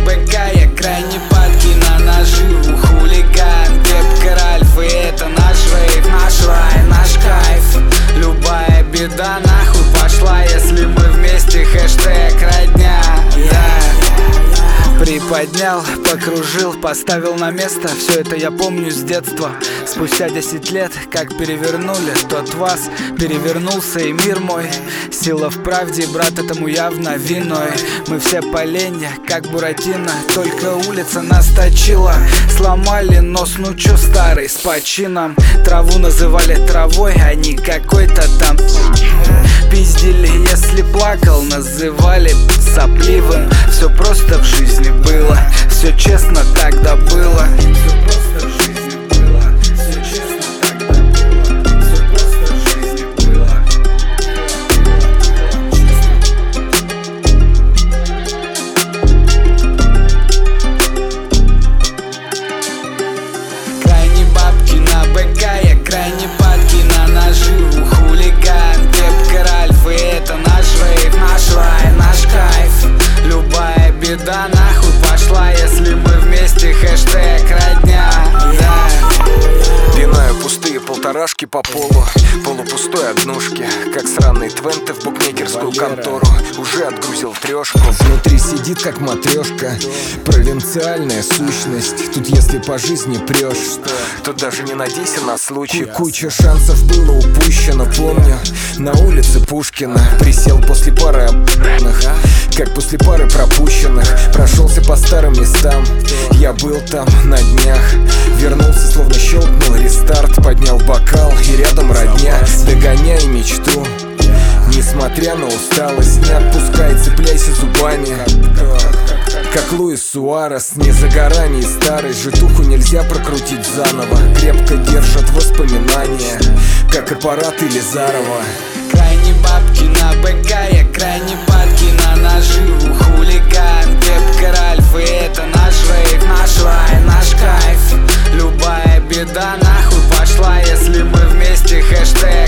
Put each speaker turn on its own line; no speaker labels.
БК, я крайне падки на наживу. Хулиган, кепка Ральф, и это наш рейв, наш рай, наш кайф. Любая беда нахуй пошла, если мы вместе, хэштег родня. Приподнял, покружил, поставил на место. Все это я помню с детства. Спустя 10 лет, как перевернули тот вас, перевернулся и мир мой. Сила в правде, брат, этому явно виной. Мы все поленья, как Буратино, только улица нас точила. Сломали нос, ну чё старый, с почином. Траву называли травой, а не какой-то там. Пиздили, если плакал, называли сопливым. Все просто в жизни было, все честно тогда было. Все просто в жизни было, все честно тогда было. Все просто в жизни было. Крайне бабки на БК, я крайне падки на наживу. Хулиган, кепка Ральф, и это наш рейв, наш рай, наш кайф. Любая беда нахуй пошла, если мы вместе, хэштег родня.
Пинаю пустые полторашки по полу, полупустой однушки, как сраные твенты в букмекерскую контору. Уже отгрузил трешку.
Внутри сидит как матрешка, провинциальная сущность. Тут если по жизни прешь,
Тут даже не надейся на случай.
куча шансов было упущено. Помню, на улице Пушкина присел после пары обных, как после пары пропущенных. Прошелся по старым местам, я был там на днях. Вернулся, словно щелкнул рестарт. Поднял бокал, и рядом родня. Догоняй мечту, несмотря на усталость. Не отпускай, цепляйся зубами, как Луис Суарес. Не за горами и старость, житуху нельзя прокрутить заново. Крепко держат воспоминания, как аппарат Елизарова.
Крайне бабки на БК, я крайне падки на наживу. Хулиган, кепка Ральф, и это наш рейв, наш рай, наш кайф. Любая беда нахуй пошла, если мы вместе, хэштег